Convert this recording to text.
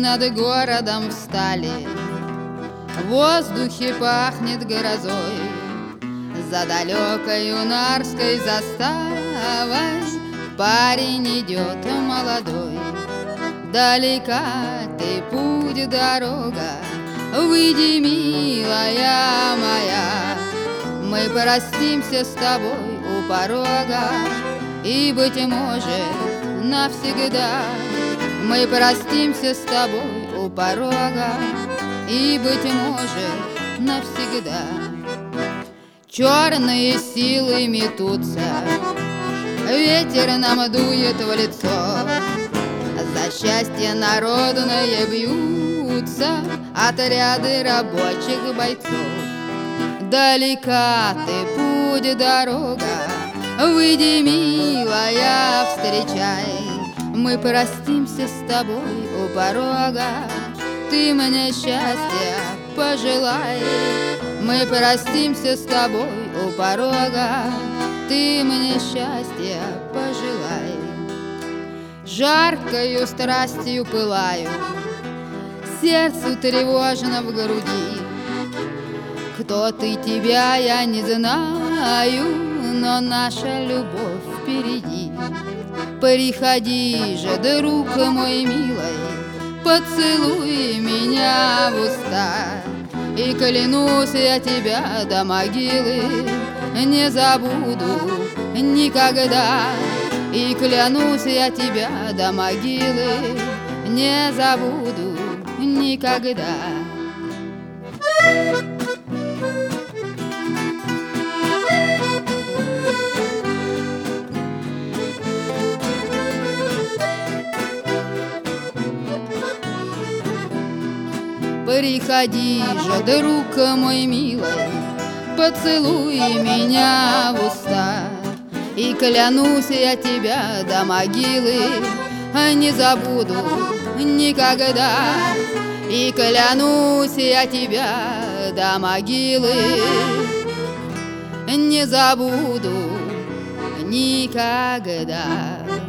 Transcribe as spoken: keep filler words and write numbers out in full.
над городом встали, в воздухе пахнет грозой. За далекой юнарской заставой парень идет молодой. Далека ты путь, дорога, выйди, милая моя. Мы простимся с тобой у порога, и, быть может, навсегда. Мы простимся с тобой у порога, и, быть может, навсегда. Черные силы метутся, ветер нам дует в лицо. За счастье народное бьются отряды рабочих бойцов. Далека ты путь, дорога, выйди, милая, встречай. Мы простимся с тобой у порога, ты мне счастья пожелай. Мы простимся с тобой у порога, ты мне счастья пожелай. Жаркою страстью пылаю, сердцу тревожно в груди. Кто ты, тебя я не знаю, но наша любовь впереди. Приходи же, друг мой милый, поцелуй меня в уста. И клянусь я тебя до могилы не забуду никогда. И клянусь я тебя до могилы не забуду никогда. Приходи же, друг мой милый, поцелуй меня в уста. И клянусь я тебя до могилы не забуду никогда. И клянусь я тебя до могилы не забуду никогда.